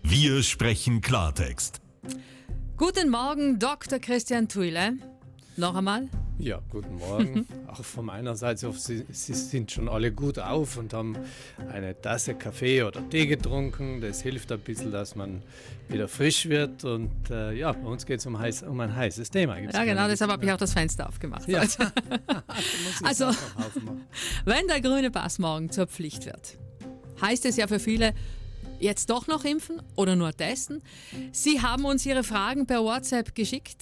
Wir sprechen Klartext. Guten Morgen, Dr. Christian Thuile. Noch einmal. Ja, guten Morgen. Auch von meiner Seite, ich hoffe, Sie sind schon alle gut auf und haben eine Tasse Kaffee oder Tee getrunken. Das hilft ein bisschen, dass man wieder frisch wird. Und bei uns geht es um ein heißes Thema. Ja, genau, deshalb habe ich auch das Fenster aufgemacht. Ja. Also, wenn der grüne Pass morgen zur Pflicht wird, heißt es ja für viele, jetzt doch noch impfen oder nur testen. Sie haben uns Ihre Fragen per WhatsApp geschickt.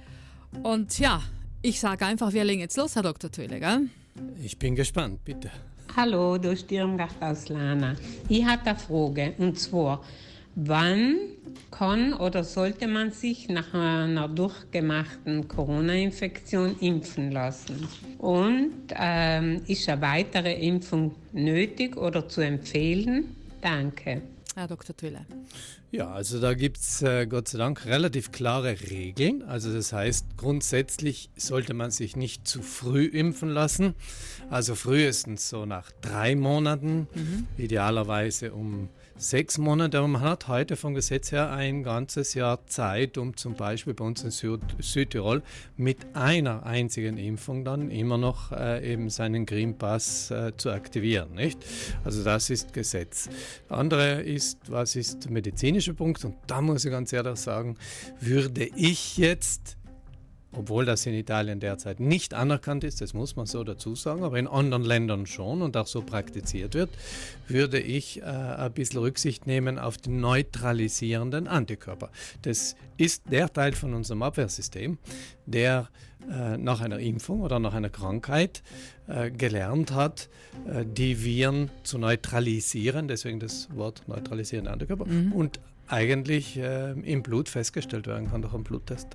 Und ja, ich sage einfach, wir legen jetzt los, Herr Dr. Thuile, gell? Ich bin gespannt, bitte. Hallo, du Stirnbach aus Lana. Ich habe eine Frage, und zwar, wann kann oder sollte man sich nach einer durchgemachten Corona-Infektion impfen lassen? Und ist eine weitere Impfung nötig oder zu empfehlen? Danke. Herr Dr. Thuile. Ja, also da gibt es Gott sei Dank relativ klare Regeln. Also das heißt, grundsätzlich sollte man sich nicht zu früh impfen lassen. Also frühestens so nach 3 Monaten, idealerweise um 6 Monate. Aber man hat heute vom Gesetz her ein ganzes Jahr Zeit, um zum Beispiel bei uns in Südtirol mit einer einzigen Impfung dann immer noch eben seinen Green Pass zu aktivieren. Nicht? Also das ist Gesetz. Andere ist, was ist der medizinische Punkt? Und da muss ich ganz ehrlich sagen, würde ich jetzt, obwohl das in Italien derzeit nicht anerkannt ist, das muss man so dazu sagen, aber in anderen Ländern schon und auch so praktiziert wird, würde ich ein bisschen Rücksicht nehmen auf die neutralisierenden Antikörper. Das ist der Teil von unserem Abwehrsystem, der nach einer Impfung oder nach einer Krankheit gelernt hat, die Viren zu neutralisieren, deswegen das Wort neutralisierende Antikörper, und eigentlich im Blut festgestellt werden kann durch einen Bluttest.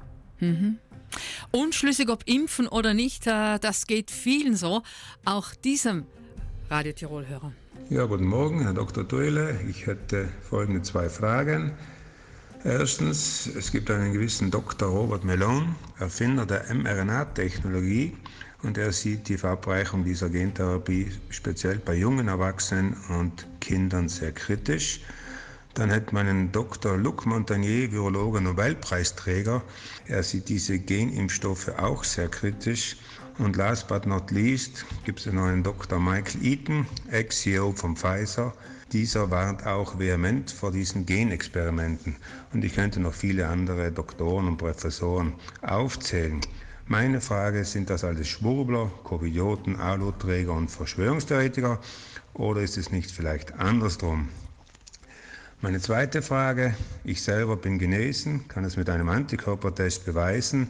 Unschlüssig, ob impfen oder nicht, das geht vielen so, auch diesem Radio Tirol-Hörer. Ja, guten Morgen, Herr Dr. Thuile. Ich hätte folgende 2 Fragen. Erstens, es gibt einen gewissen Dr. Robert Malone, Erfinder der mRNA-Technologie, und er sieht die Verabreichung dieser Gentherapie speziell bei jungen Erwachsenen und Kindern sehr kritisch. Dann hätten wir einen Dr. Luc Montagnier, Virologe, Nobelpreisträger. Er sieht diese Genimpfstoffe auch sehr kritisch. Und last but not least gibt es noch einen Dr. Michael Eaton, Ex-CEO von Pfizer. Dieser warnt auch vehement vor diesen Genexperimenten. Und ich könnte noch viele andere Doktoren und Professoren aufzählen. Meine Frage, sind das alles Schwurbler, Covidioten, Aluträger und Verschwörungstheoretiker? Oder ist es nicht vielleicht andersrum? Meine zweite Frage, ich selber bin genesen, kann es mit einem Antikörpertest beweisen.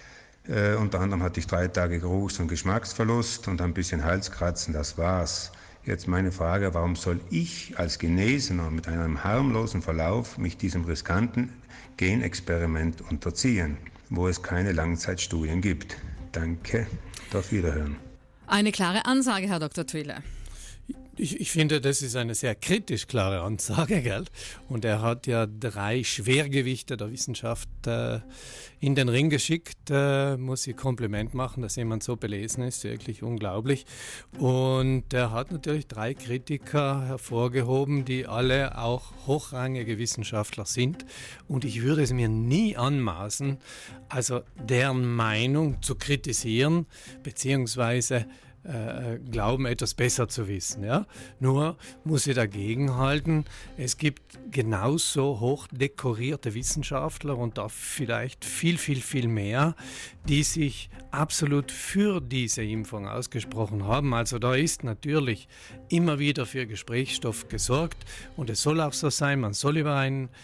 Unter anderem hatte ich 3 Tage Geruchs- und Geschmacksverlust und ein bisschen Halskratzen, das war's. Jetzt meine Frage, warum soll ich als Genesener mit einem harmlosen Verlauf mich diesem riskanten Genexperiment unterziehen, wo es keine Langzeitstudien gibt? Danke, auf Wiederhören. Eine klare Ansage, Herr Dr. Thuile. Ich finde, das ist eine sehr kritisch klare Ansage, gell? Und er hat ja 3 Schwergewichte der Wissenschaft in den Ring geschickt. Muss ich Kompliment machen, dass jemand so belesen ist, wirklich unglaublich. Und er hat natürlich 3 Kritiker hervorgehoben, die alle auch hochrangige Wissenschaftler sind. Und ich würde es mir nie anmaßen, also deren Meinung zu kritisieren, beziehungsweise glauben, etwas besser zu wissen. Ja? Nur muss ich dagegen halten, es gibt genauso hoch dekorierte Wissenschaftler und da vielleicht viel mehr, die sich absolut für diese Impfung ausgesprochen haben. Also da ist natürlich immer wieder für Gesprächsstoff gesorgt und es soll auch so sein, man soll über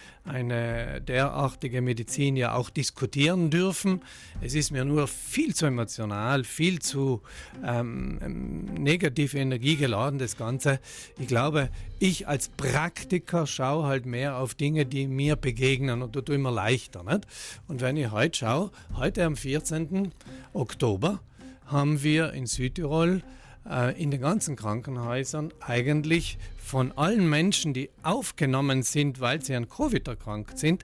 eine derartige Medizin ja auch diskutieren dürfen. Es ist mir nur viel zu emotional, viel zu negative Energie geladen, das Ganze. Ich glaube, ich als Praktiker schaue halt mehr auf Dinge, die mir begegnen und das tue ich mir leichter. Nicht? Und wenn ich heute schaue, heute am 14. Oktober haben wir in Südtirol in den ganzen Krankenhäusern eigentlich von allen Menschen, die aufgenommen sind, weil sie an Covid erkrankt sind,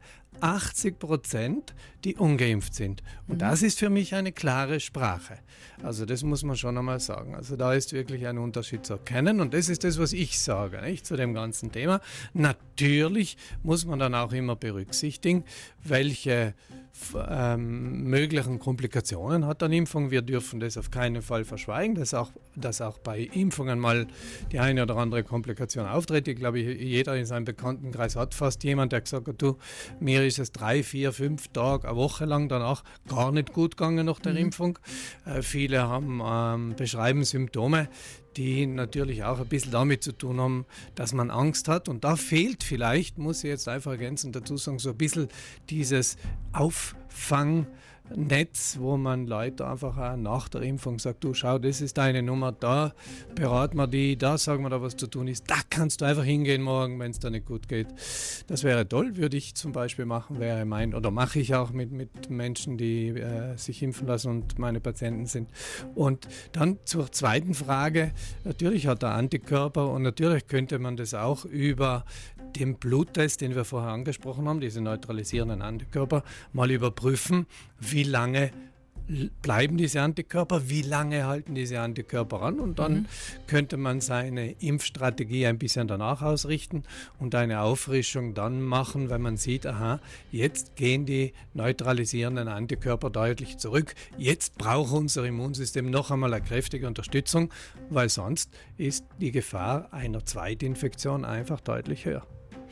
80%, die ungeimpft sind. Und das ist für mich eine klare Sprache. Also das muss man schon einmal sagen. Also da ist wirklich ein Unterschied zu erkennen. Und das ist das, was ich sage, nicht, zu dem ganzen Thema. Natürlich muss man dann auch immer berücksichtigen, welche möglichen Komplikationen hat eine Impfung. Wir dürfen das auf keinen Fall verschweigen, dass auch bei Impfungen mal die eine oder andere Komplikation auftritt. Ich glaube, jeder in seinem Bekanntenkreis hat fast jemand, der gesagt hat, du, mir ist es 3, 4, 5 Tage, eine Woche lang danach gar nicht gut gegangen nach der Impfung. Viele beschreiben Symptome, die natürlich auch ein bisschen damit zu tun haben, dass man Angst hat. Und da fehlt vielleicht, muss ich jetzt einfach ergänzend dazu sagen, so ein bisschen dieses Auffangnetz, wo man Leute einfach auch nach der Impfung sagt, du schau, das ist deine Nummer, da beraten wir die, da sagen wir da, was zu tun ist, da kannst du einfach hingehen morgen, wenn es da nicht gut geht. Das wäre toll, würde ich zum Beispiel machen, mache ich auch mit Menschen, die sich impfen lassen und meine Patienten sind. Und dann zur zweiten Frage, natürlich hat er Antikörper und natürlich könnte man das auch über den Bluttest, den wir vorher angesprochen haben, diese neutralisierenden Antikörper, mal überprüfen, wie lange bleiben diese Antikörper, wie lange halten diese Antikörper an und dann könnte man seine Impfstrategie ein bisschen danach ausrichten und eine Auffrischung dann machen, wenn man sieht, aha, jetzt gehen die neutralisierenden Antikörper deutlich zurück, jetzt braucht unser Immunsystem noch einmal eine kräftige Unterstützung, weil sonst ist die Gefahr einer Zweitinfektion einfach deutlich höher.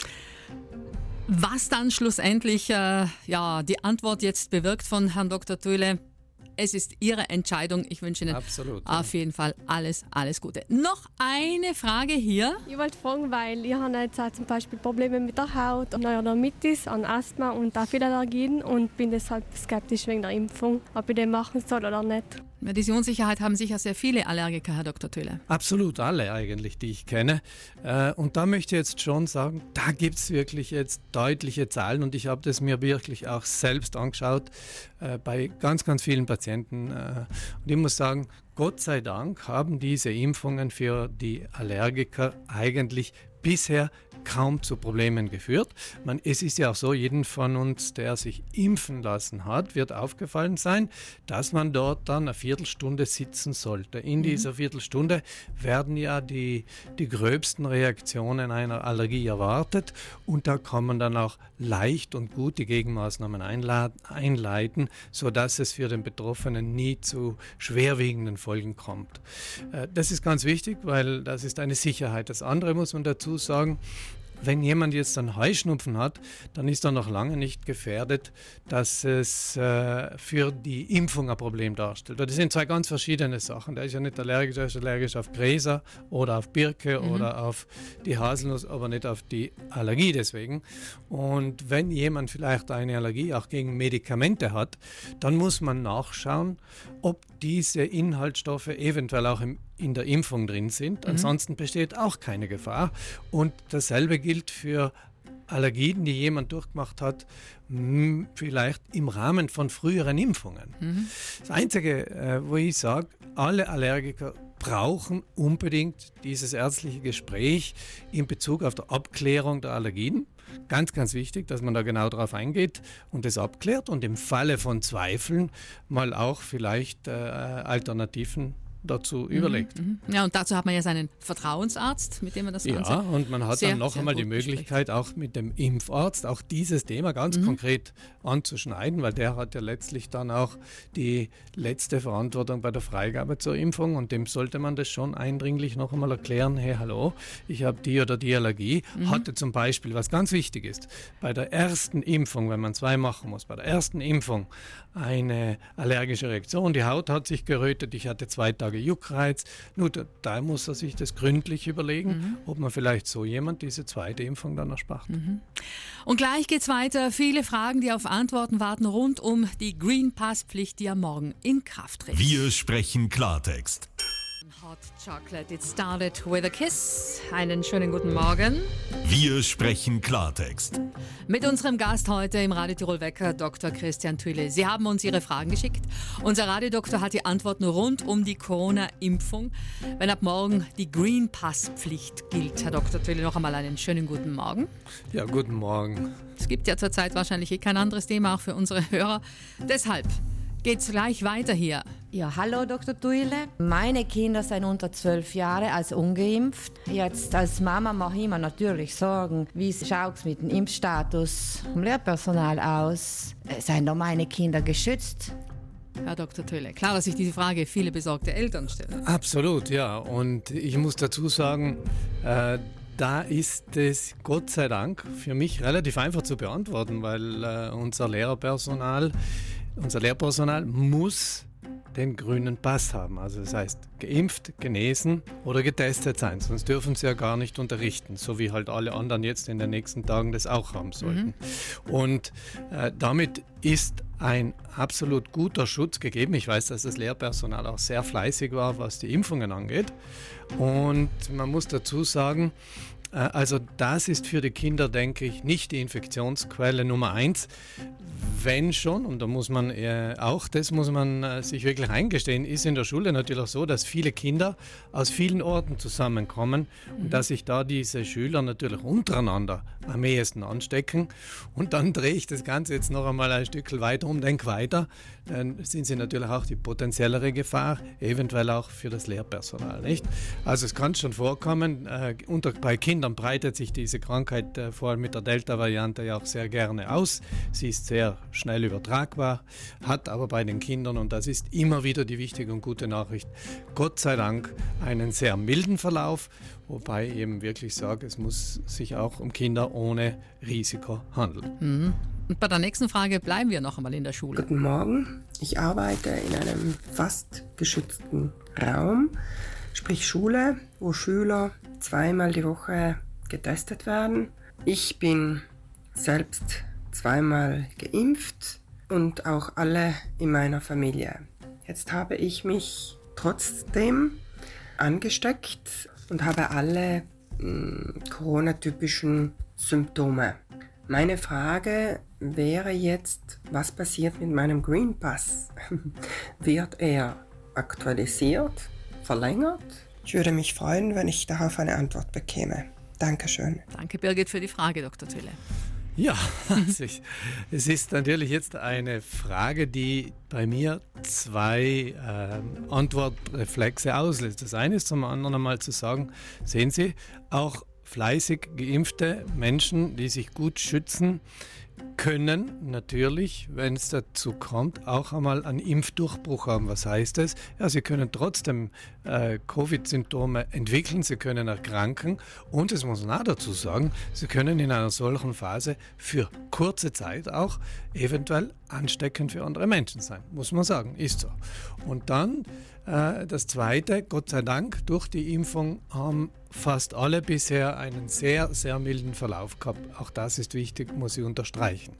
Was dann schlussendlich die Antwort jetzt bewirkt von Herrn Dr. Töhle, es ist Ihre Entscheidung. Ich wünsche Ihnen auf jeden Fall alles Gute. Noch eine Frage hier. Ich wollte fragen, weil ich habe jetzt auch zum Beispiel Probleme mit der Haut, Neurodermitis, an Asthma und auch viele Allergien und bin deshalb skeptisch wegen der Impfung, ob ich den machen soll oder nicht. Ja, diese Unsicherheit haben sicher sehr viele Allergiker, Herr Dr. Töhle. Absolut alle eigentlich, die ich kenne. Und da möchte ich jetzt schon sagen, da gibt es wirklich jetzt deutliche Zahlen und ich habe das mir wirklich auch selbst angeschaut bei ganz, ganz vielen Patienten. Und ich muss sagen, Gott sei Dank haben diese Impfungen für die Allergiker eigentlich bisher kaum zu Problemen geführt. Es ist ja auch so, jeden von uns, der sich impfen lassen hat, wird aufgefallen sein, dass man dort dann eine Viertelstunde sitzen sollte. In dieser Viertelstunde werden ja die gröbsten Reaktionen einer Allergie erwartet und da kann man dann auch leicht und gut die Gegenmaßnahmen einleiten, sodass es für den Betroffenen nie zu schwerwiegenden Folgen kommt. Das ist ganz wichtig, weil das ist eine Sicherheit. Das andere muss man dazu sagen, wenn jemand jetzt einen Heuschnupfen hat, dann ist er noch lange nicht gefährdet, dass es für die Impfung ein Problem darstellt. Das sind zwei ganz verschiedene Sachen. Der ist ja nicht allergisch, der ist allergisch auf Gräser oder auf Birke oder auf die Haselnuss, aber nicht auf die Allergie deswegen. Und wenn jemand vielleicht eine Allergie auch gegen Medikamente hat, dann muss man nachschauen, ob diese Inhaltsstoffe eventuell auch in der Impfung drin sind. Ansonsten besteht auch keine Gefahr. Und dasselbe gilt für Allergien, die jemand durchgemacht hat, vielleicht im Rahmen von früheren Impfungen. Das Einzige, wo ich sage, alle Allergiker brauchen unbedingt dieses ärztliche Gespräch in Bezug auf die Abklärung der Allergien. Ganz, ganz wichtig, dass man da genau drauf eingeht und das abklärt und im Falle von Zweifeln mal auch vielleicht Alternativen dazu überlegt. Ja, und dazu hat man ja seinen Vertrauensarzt, mit dem man das Ganze und man hat dann noch einmal die Möglichkeit, auch mit dem Impfarzt auch dieses Thema ganz konkret anzuschneiden, weil der hat ja letztlich dann auch die letzte Verantwortung bei der Freigabe zur Impfung und dem sollte man das schon eindringlich noch einmal erklären, hey, hallo, ich habe die oder die Allergie, hatte zum Beispiel, was ganz wichtig ist, bei der ersten Impfung, wenn man 2 machen muss, bei der ersten Impfung eine allergische Reaktion, die Haut hat sich gerötet, ich hatte 2 Tage Juckreiz. Nur da muss er sich das gründlich überlegen, ob man vielleicht so jemand diese zweite Impfung dann erspart. Und gleich geht's weiter. Viele Fragen, die auf Antworten warten, rund um die Green Pass-Pflicht, die ja morgen in Kraft tritt. Wir sprechen Klartext. Hot Chocolate, it started with a kiss. Einen schönen guten Morgen. Wir sprechen Klartext. Mit unserem Gast heute im Radio Tirol Wecker, Dr. Christian Töhle. Sie haben uns Ihre Fragen geschickt. Unser Radiodoktor hat die Antworten rund um die Corona-Impfung, wenn ab morgen die Green Pass-Pflicht gilt. Herr Dr. Töhle, noch einmal einen schönen guten Morgen. Ja, guten Morgen. Es gibt ja zurzeit wahrscheinlich kein anderes Thema, auch für unsere Hörer. Deshalb geht's gleich weiter hier. Ja, hallo Dr. Tuile. Meine Kinder sind unter 12 Jahre, also ungeimpft. Jetzt als Mama mache ich mir natürlich Sorgen. Wie schaut es mit dem Impfstatus vom Lehrpersonal aus? Seien da meine Kinder geschützt? Herr Dr. Tuile, klar, dass sich diese Frage viele besorgte Eltern stellen. Absolut, ja. Und ich muss dazu sagen, da ist es Gott sei Dank für mich relativ einfach zu beantworten, weil unser Lehrpersonal muss den grünen Pass haben. Also das heißt, geimpft, genesen oder getestet sein. Sonst dürfen sie ja gar nicht unterrichten, so wie halt alle anderen jetzt in den nächsten Tagen das auch haben sollten. Und damit ist ein absolut guter Schutz gegeben. Ich weiß, dass das Lehrpersonal auch sehr fleißig war, was die Impfungen angeht. Und man muss dazu sagen, also das ist für die Kinder, denke ich, nicht die Infektionsquelle Nummer 1. Wenn schon, und da muss man das muss man sich wirklich eingestehen, ist in der Schule natürlich so, dass viele Kinder aus vielen Orten zusammenkommen und dass sich da diese Schüler natürlich untereinander am ehesten anstecken. Und dann drehe ich das Ganze jetzt noch einmal ein Stück weiter um, denke weiter, dann sind sie natürlich auch die potenziellere Gefahr, eventuell auch für das Lehrpersonal, nicht? Also es kann schon vorkommen, bei Kindern breitet sich diese Krankheit vor allem mit der Delta-Variante ja auch sehr gerne aus. Sie ist sehr schnell übertragbar, hat aber bei den Kindern, und das ist immer wieder die wichtige und gute Nachricht, Gott sei Dank einen sehr milden Verlauf, wobei ich eben wirklich sage, es muss sich auch um Kinder ohne Risiko handeln. Und bei der nächsten Frage bleiben wir noch einmal in der Schule. Guten Morgen, ich arbeite in einem fast geschützten Raum, sprich Schule, wo Schüler 2-mal die Woche getestet werden. Ich bin selbst 2-mal geimpft und auch alle in meiner Familie. Jetzt habe ich mich trotzdem angesteckt und habe alle Corona-typischen Symptome. Meine Frage wäre jetzt, was passiert mit meinem Green Pass? Wird er aktualisiert, verlängert? Ich würde mich freuen, wenn ich darauf eine Antwort bekäme. Dankeschön. Danke, Birgit, für die Frage, Dr. Tuile. Ja, es ist natürlich jetzt eine Frage, die bei mir 2 Antwortreflexe auslöst. Das eine ist zum anderen einmal zu sagen, sehen Sie, auch fleißig geimpfte Menschen, die sich gut schützen, können natürlich, wenn es dazu kommt, auch einmal einen Impfdurchbruch haben. Was heißt das? Ja, sie können trotzdem Covid-Symptome entwickeln, sie können erkranken und, das muss man auch dazu sagen, sie können in einer solchen Phase für kurze Zeit auch eventuell ansteckend für andere Menschen sein. Muss man sagen, ist so. Und dann das Zweite, Gott sei Dank, durch die Impfung haben fast alle bisher einen sehr, sehr milden Verlauf gehabt. Auch das ist wichtig, muss ich unterstreichen.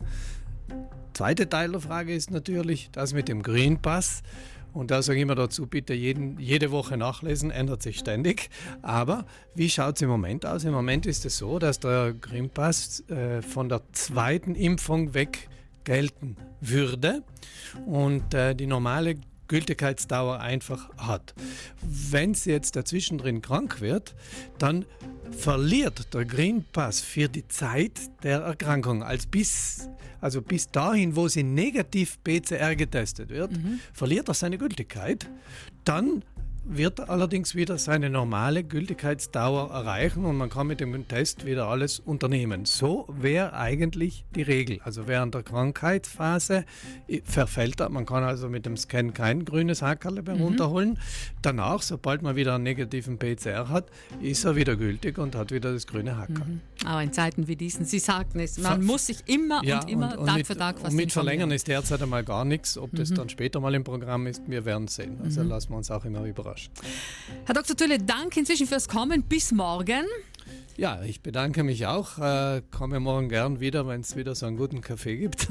Zweite Teil der Frage ist natürlich das mit dem Green Pass. Und da sage ich immer dazu, bitte jede Woche nachlesen, ändert sich ständig. Aber wie schaut es im Moment aus? Im Moment ist es so, dass der Green Pass von der 2. Impfung weg gelten würde und die normale Gültigkeitsdauer einfach hat. Wenn sie jetzt dazwischen drin krank wird, dann verliert der Green Pass für die Zeit der Erkrankung, bis dahin, wo sie negativ PCR getestet wird, verliert er seine Gültigkeit. Dann wird er allerdings wieder seine normale Gültigkeitsdauer erreichen und man kann mit dem Test wieder alles unternehmen. So wäre eigentlich die Regel. Also während der Krankheitsphase verfällt er. Man kann also mit dem Scan kein grünes Hackerle mehr runterholen. Danach, sobald man wieder einen negativen PCR hat, ist er wieder gültig und hat wieder das grüne Hackerle. Aber in Zeiten wie diesen, Sie sagten es, man muss sich immer Tag für Tag was und mit Verlängern ist derzeit einmal gar nichts. Ob das dann später mal im Programm ist, wir werden sehen. Also lassen wir uns auch immer überraschen. Herr Dr. Tuile, danke inzwischen fürs Kommen. Bis morgen. Ja, ich bedanke mich auch. Komme morgen gern wieder, wenn es wieder so einen guten Kaffee gibt.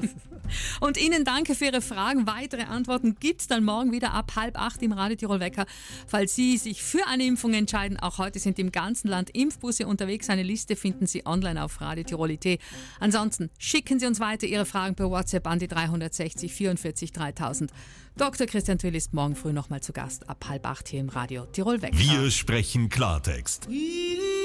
Und Ihnen danke für Ihre Fragen. Weitere Antworten gibt es dann morgen wieder ab 7:30 im Radio Tirol Wecker. Falls Sie sich für eine Impfung entscheiden, auch heute sind im ganzen Land Impfbusse unterwegs. Eine Liste finden Sie online auf radiotirol.at. Ansonsten schicken Sie uns weiter Ihre Fragen per WhatsApp an die 360 44 3000. Dr. Christian Tuile ist morgen früh nochmal zu Gast ab 7:30 hier im Radio Tirol Wecker. Wir sprechen Klartext.